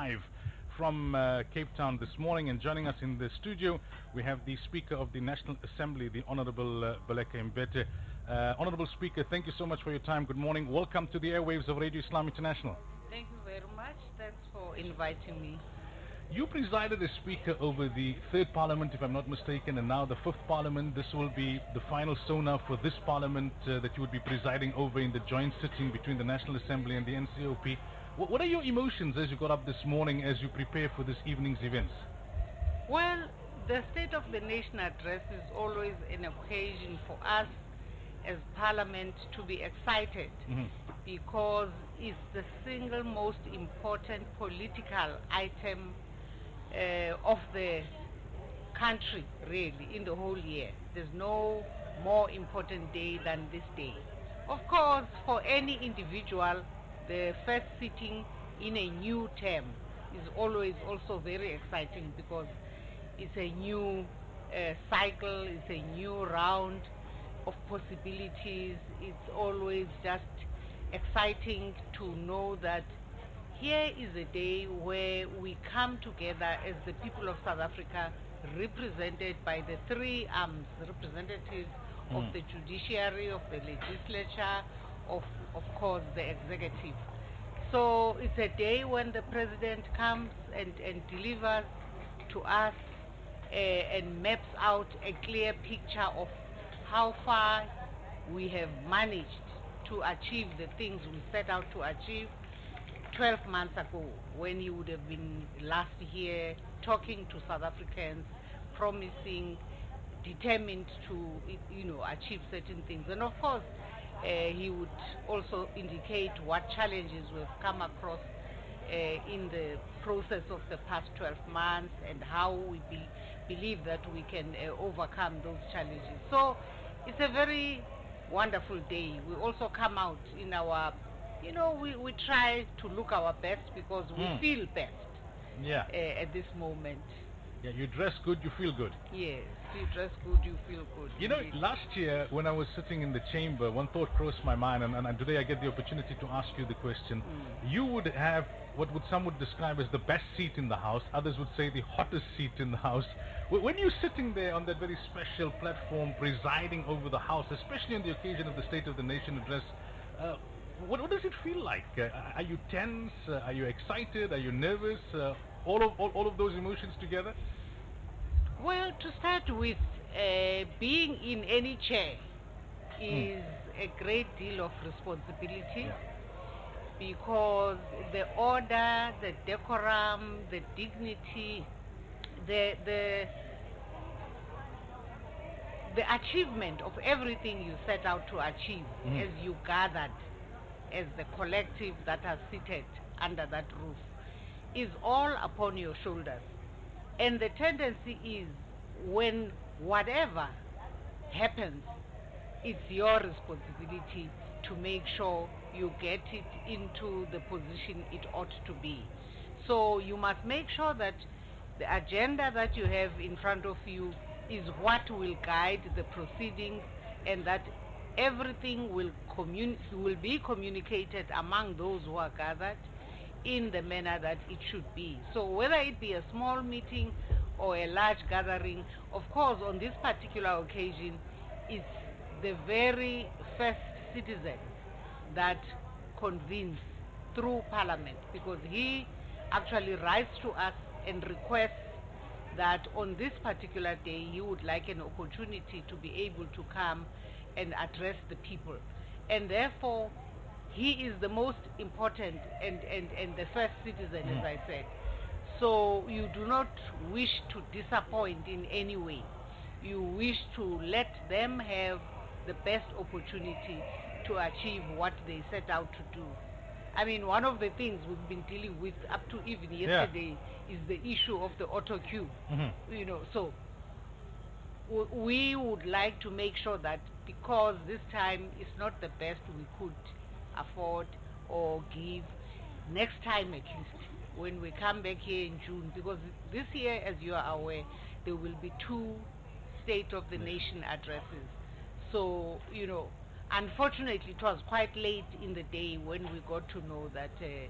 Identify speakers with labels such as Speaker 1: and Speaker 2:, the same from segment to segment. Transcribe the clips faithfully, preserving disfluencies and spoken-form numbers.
Speaker 1: live from uh, Cape Town this morning, and joining us in the studio we have the Speaker of the National Assembly, the Honorable uh, Baleka Mbete. Uh, Honorable Speaker, thank you so much for your time. Good morning. Welcome to the airwaves of Radio Islam International.
Speaker 2: Thank you very much. Thanks for inviting me.
Speaker 1: You presided as Speaker over the third Parliament, if I'm not mistaken, and now the fifth Parliament. This will be the final sonar for this Parliament uh, that you would be presiding over in the joint sitting between the National Assembly and the N C O P. What, what are your emotions as you got up this morning, as you prepare for this evening's events?
Speaker 2: Well, the State of the Nation address is always an occasion for us as Parliament to be excited, mm-hmm. because it's the single most important political item uh, of the country, really, in the whole year. There's no more important day than this day. Of course, for any individual, the first sitting in a new term is always also very exciting, because it's a new uh, cycle, it's a new round of possibilities. It's always just exciting to know that here is a day where we come together as the people of South Africa, represented by the three arms, representatives mm. of the judiciary, of the legislature, of of course the executive. So it's a day when the president comes and, and delivers to us uh, and maps out a clear picture of how far we have managed to achieve the things we set out to achieve twelve months ago, when he would have been last here talking to South Africans, promising, determined to, you know, achieve certain things. And of course, uh, he would also indicate what challenges we've come across uh, in the process of the past twelve months, and how we be, believe that we can uh, overcome those challenges. So it's a very wonderful day. We also come out in our, you know, we, we try to look our best, because we mm. feel best
Speaker 1: yeah.
Speaker 2: uh, at this moment.
Speaker 1: Yeah, you dress good, you feel good.
Speaker 2: Yes, you dress good, you feel good.
Speaker 1: You know, last year when I was sitting in the chamber, one thought crossed my mind, and, and today I get the opportunity to ask you the question. Mm. You would have what would some would describe as the best seat in the House, others would say the hottest seat in the House. When you're sitting there on that very special platform, presiding over the House, especially on the occasion of the State of the Nation address, uh, what, what does it feel like? Uh, are you tense? Uh, are you excited? Are you nervous? Uh, all of all, all of those emotions together?
Speaker 2: Well, to start with, uh, being in any chair is mm. a great deal of responsibility, yeah. because the order, the decorum, the dignity, the the the achievement of everything you set out to achieve mm. as you gathered as the collective that has seated under that roof is all upon your shoulders. And the tendency is, when whatever happens, it's your responsibility to make sure you get it into the position it ought to be. So you must make sure that the agenda that you have in front of you is what will guide the proceedings, and that everything will commun- will be communicated among those who are gathered in the manner that it should be. So whether it be a small meeting or a large gathering, of course on this particular occasion it's the very first citizen that convenes through Parliament, because he actually writes to us and requests that on this particular day he would like an opportunity to be able to come and address the people. And therefore he is the most important and, and, and the first citizen, mm. as I said. So you do not wish to disappoint in any way. You wish to let them have the best opportunity to achieve what they set out to do. I mean, one of the things we've been dealing with up to even yesterday yeah. is the issue of the auto queue. Mm-hmm. You know, so w- we would like to make sure that, because this time is not the best we could afford or give, next time at least, when we come back here in June, because this year, as you are aware, there will be two State of the Nation addresses. So, you know, unfortunately, it was quite late in the day when we got to know that uh,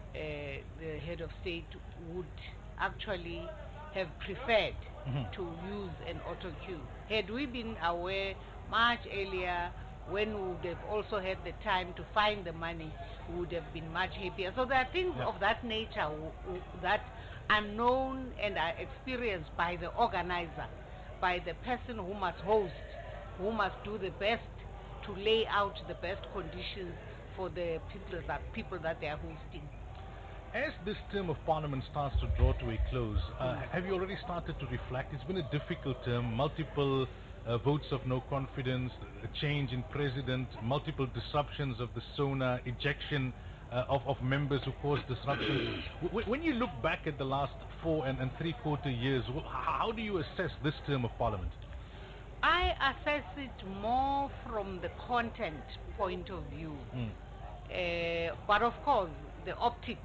Speaker 2: the head of state would actually have preferred
Speaker 1: Mhm.
Speaker 2: to use an auto cue. Had we been aware much earlier, when we would have also had the time to find the money, we would have been much happier. So there are things
Speaker 1: Yeah.
Speaker 2: of that nature w- w- that are known and are experienced by the organizer, by the person who must host, who must do the best to lay out the best conditions for the people that people that they are hosting.
Speaker 1: As this term of Parliament starts to draw to a close, uh,
Speaker 2: Mm.
Speaker 1: have you already started to reflect? It's been a difficult term, multiple uh, votes of no confidence, a change in president, multiple disruptions of the SONA, ejection uh, of, of members who caused disruptions. W- when you look back at the last four and, and three quarter years, wh- how do you assess this term of Parliament?
Speaker 2: I assess it more from the content point of view.
Speaker 1: Mm.
Speaker 2: Uh, but of course, the optics,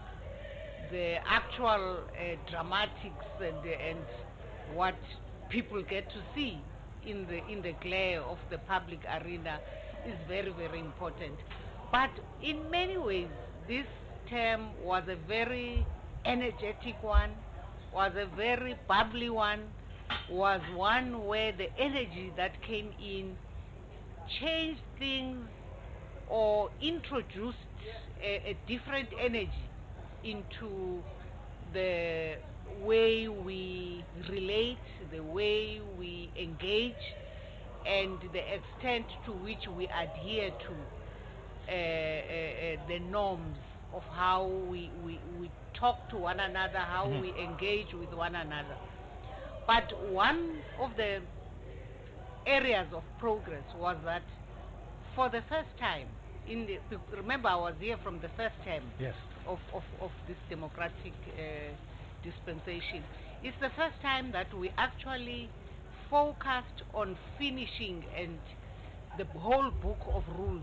Speaker 2: the actual uh, dramatics, and, and what people get to see in the in the glare of the public arena is very, very important. But in many ways, this term was a very energetic one, was a very bubbly one, was one where the energy that came in changed things or introduced a, a different energy into the way we relate, the way we engage, and the extent to which we adhere to uh, uh, uh, the norms of how we, we, we talk to one another, how
Speaker 1: Mhm.
Speaker 2: we engage with one another. But one of the areas of progress was that for the first time, in the, remember I was here from the first term
Speaker 1: Yes.
Speaker 2: of, of, of this democratic uh, dispensation. It's the first time that we actually focused on finishing and the whole book of rules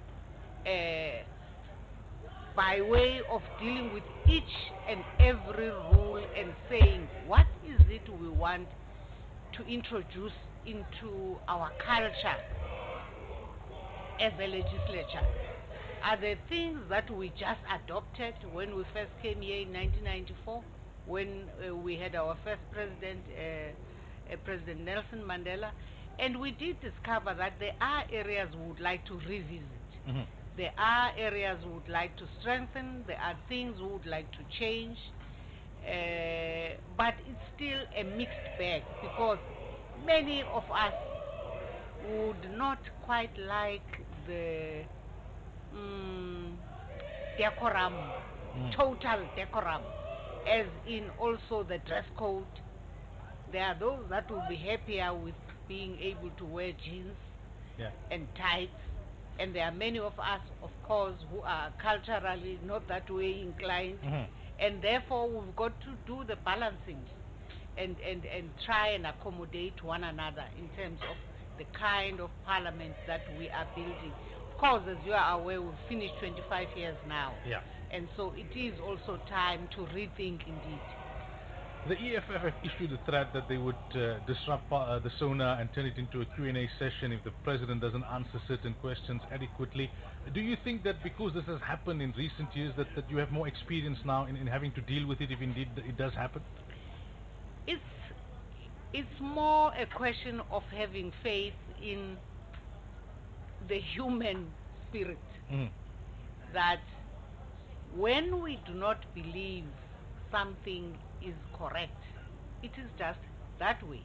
Speaker 2: uh, by way of dealing with each and every rule and saying what is it we want to introduce into our culture as a legislature. Are the things that we just adopted when we first came here in nineteen ninety-four, when uh, we had our first president, uh, uh, President Nelson Mandela, and we did discover that there are areas we would like to revisit.
Speaker 1: Mhm.
Speaker 2: There are areas we would like to strengthen, there are things we would like to change, uh, but it's still a mixed bag because many of us would not quite like the mm, decorum,
Speaker 1: Mm.
Speaker 2: total decorum, as in also the dress code. There are those that will be happier with being able to wear jeans
Speaker 1: Yeah.
Speaker 2: and tights, and there are many of us, of course, who are culturally not that way inclined,
Speaker 1: Mhm.
Speaker 2: and therefore we've got to do the balancing and, and, and try and accommodate one another in terms of the kind of parliament that we are building. Of course, as you are aware, we've finished twenty-five years now,
Speaker 1: Yeah.
Speaker 2: and so it is also time to rethink indeed.
Speaker 1: The E F F have issued a threat that they would uh, disrupt uh, the SONA and turn it into a Q and A session if the president doesn't answer certain questions adequately. Do you think that because this has happened in recent years that, that you have more experience now in, in having to deal with it if indeed it does happen?
Speaker 2: It's it's more a question of having faith in the human spirit,
Speaker 1: Mhm.
Speaker 2: that when we do not believe something is correct, it is just that way.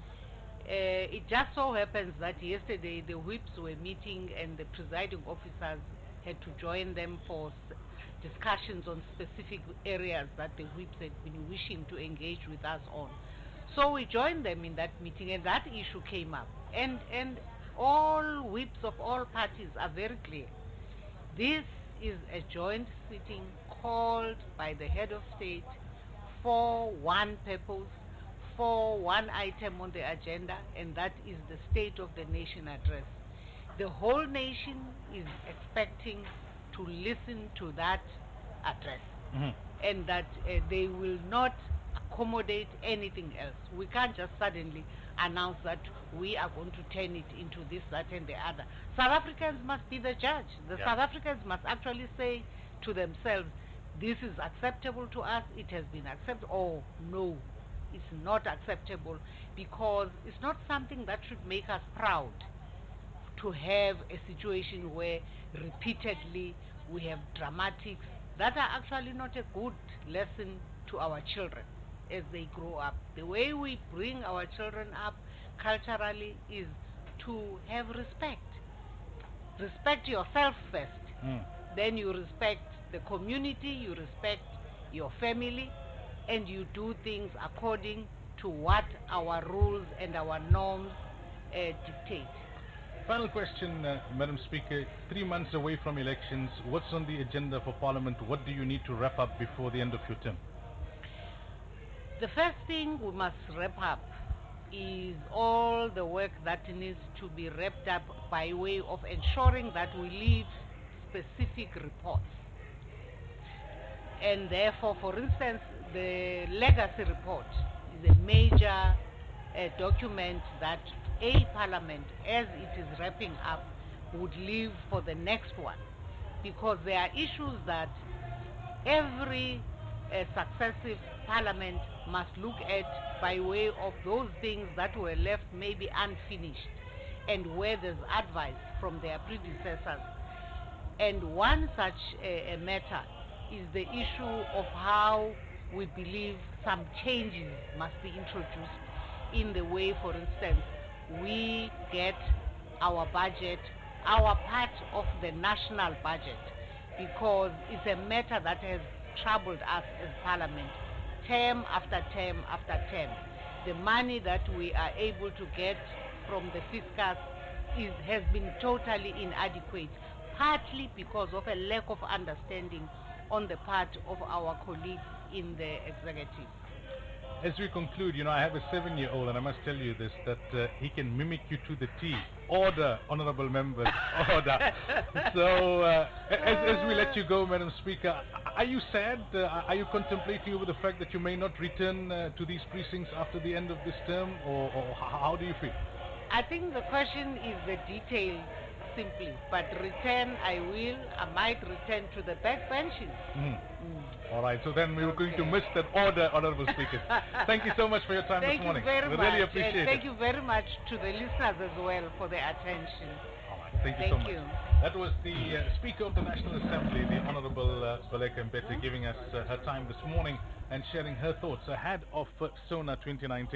Speaker 2: Uh, it just so happens that yesterday the whips were meeting and the presiding officers had to join them for s- discussions on specific areas that the whips had been wishing to engage with us on. So we joined them in that meeting and that issue came up. And, and all whips of all parties are very clear. This is a joint sitting called by the head of state for one purpose, for one item on the agenda, and that is the State of the Nation address. The whole nation is expecting to listen to that address,
Speaker 1: Mhm.
Speaker 2: and that uh, they will not accommodate anything else. We can't just suddenly announce that we are going to turn it into this, that, and the other. South Africans must be the judge. The
Speaker 1: Yeah.
Speaker 2: South Africans must actually say to themselves, this is acceptable to us, it has been accepted, or no, it's not acceptable, because it's not something that should make us proud to have a situation where repeatedly we have dramatics that are actually not a good lesson to our children as they grow up. The way we bring our children up culturally is to have respect. Respect yourself first.
Speaker 1: Mm.
Speaker 2: Then you respect the community, you respect your family, and you do things according to what our rules and our norms uh, dictate.
Speaker 1: Final question, uh, Madam Speaker. Three months away from elections, what's on the agenda for Parliament? What do you need to wrap up before the end of your term?
Speaker 2: The first thing we must wrap up is all the work that needs to be wrapped up by way of ensuring that we leave specific reports. And therefore, for instance, the legacy report is a major uh, document that a parliament, as it is wrapping up, would leave for the next one, because there are issues that every uh, successive parliament must look at by way of those things that were left maybe unfinished, and where there's advice from their predecessors. And one such uh, a matter is the issue of how we believe some changes must be introduced in the way, for instance, we get our budget, our part of the national budget, because it's a matter that has troubled us as Parliament term after term after term. The money that we are able to get from the fiscus is, has been totally inadequate, partly because of a lack of understanding on the part of our colleagues in the executive.
Speaker 1: As we conclude, you know, I have a seven-year-old, and I must tell you this, that uh, he can mimic you to the T. Order, honorable members, order. So, uh, as, as we let you go, Madam Speaker, are you sad? Uh, are you contemplating over the fact that you may not return uh, to these precincts after the end of this term, or, or how do you feel?
Speaker 2: I think the question is the details simply, but return I will. I might return to the back benches.
Speaker 1: Mm. Mm. All right, so then we were
Speaker 2: Okay.
Speaker 1: going to miss that order, honorable speakers. Thank you so much for your time
Speaker 2: Thank
Speaker 1: this morning.
Speaker 2: you very
Speaker 1: we
Speaker 2: much.
Speaker 1: really appreciate
Speaker 2: and
Speaker 1: it.
Speaker 2: Thank you very much to the listeners as well for their attention.
Speaker 1: All right, thank you
Speaker 2: Thank
Speaker 1: so much.
Speaker 2: you.
Speaker 1: That was the uh, Speaker of the National Assembly, the Honorable uh, Baleka Mbete, giving us uh, her time this morning and sharing her thoughts ahead of uh, SONA twenty nineteen.